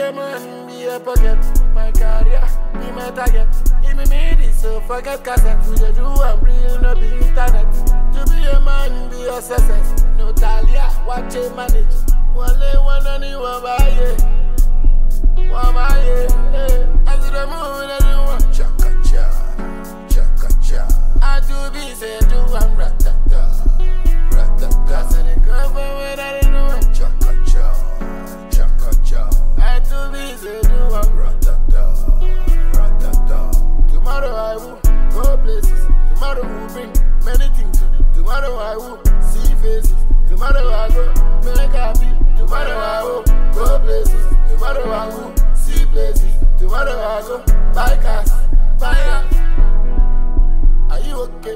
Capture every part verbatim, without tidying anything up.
a man, be a pocket. My career, be my target. If me made it, so forget cassette. We dey do am real, no be internet. To be a man, be a success. No Talia, watch it manage. One lay one anyone buy it. One buy it. As the moon, anyone. Chaka cha, chaka cha. I do be say do am ratata, ratata. I say the cover when I don't know. Chaka cha, chaka cha. I do be say do am ratata, ratata. Tomorrow I will go places. Tomorrow will bring many things. Tomorrow I will see faces. Tomorrow I go make happy. Tomorrow I will go places. Tomorrow I will see places. Tomorrow I go buy cars, buy house. Are you okay?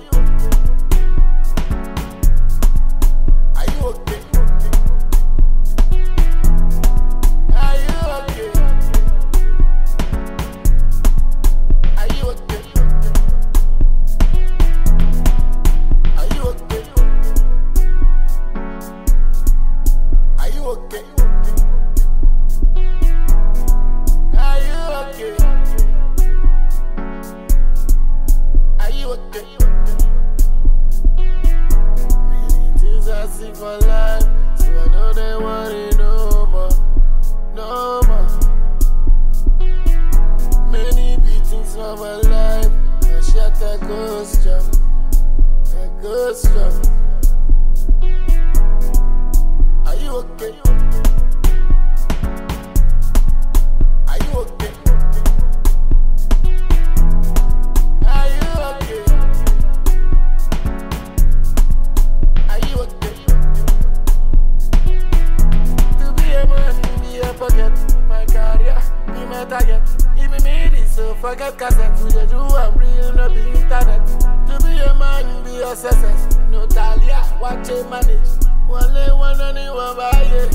Are you okay? Are you okay? Are you okay? Are you okay? Are you okay? Are you okay? Are you okay? Many things I see for life, so I know they worry no more, no more. Many beatings for my life, I shut a ghost jump, a ghost jump. Are you okay? Are you okay? Are you okay? Are you okay? To be a man, be a pocket. My career, be my target. If me made it, so forget cassette. We dey do am real, no be internet. To be a man, be a success. No Talia, watch it manage. One lay one anyone buy it.